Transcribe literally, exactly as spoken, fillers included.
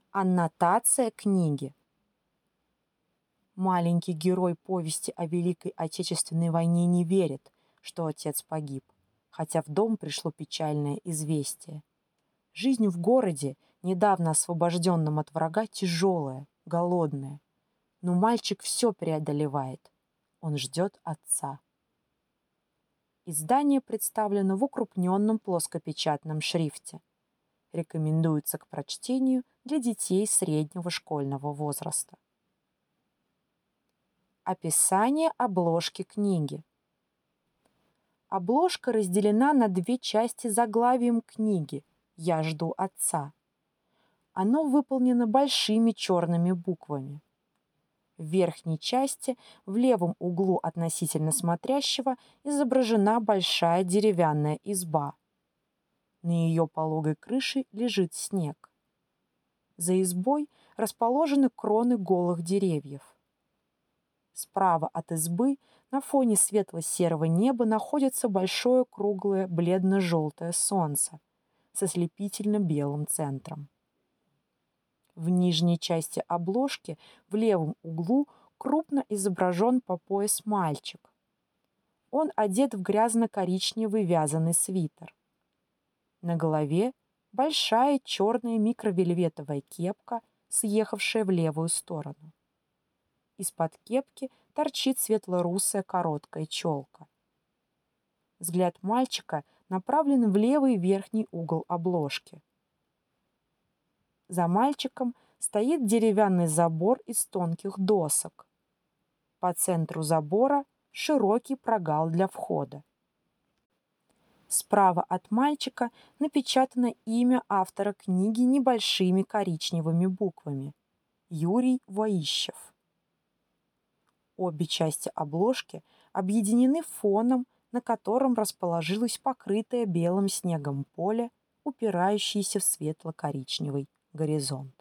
Аннотация книги. Маленький герой повести о Великой Отечественной войне не верит, что отец погиб, хотя в дом пришло печальное известие. Жизнь в городе, недавно освобожденном от врага, тяжелая, голодная. Но мальчик все преодолевает. Он ждет отца. Издание представлено в укрупненном плоскопечатном шрифте. Рекомендуется к прочтению для детей среднего школьного возраста. Описание обложки книги. Обложка разделена на две части заглавием книги «Я жду отца». Оно выполнено большими черными буквами. В верхней части, в левом углу относительно смотрящего, изображена большая деревянная изба. На ее пологой крыше лежит снег. За избой расположены кроны голых деревьев. Справа от избы на фоне светло-серого неба находится большое круглое бледно-желтое солнце с ослепительно-белым центром. В нижней части обложки в левом углу крупно изображен по пояс мальчик. Он одет в грязно-коричневый вязаный свитер. На голове большая черная микровельветовая кепка, съехавшая в левую сторону. Из-под кепки торчит светло-русая короткая челка. Взгляд мальчика направлен в левый верхний угол обложки. За мальчиком стоит деревянный забор из тонких досок. По центру забора широкий прогал для входа. Справа от мальчика напечатано имя автора книги небольшими коричневыми буквами – Юрий Воищев. Обе части обложки объединены фоном, на котором расположилось покрытое белым снегом поле, упирающееся в светло-коричневый горизонт.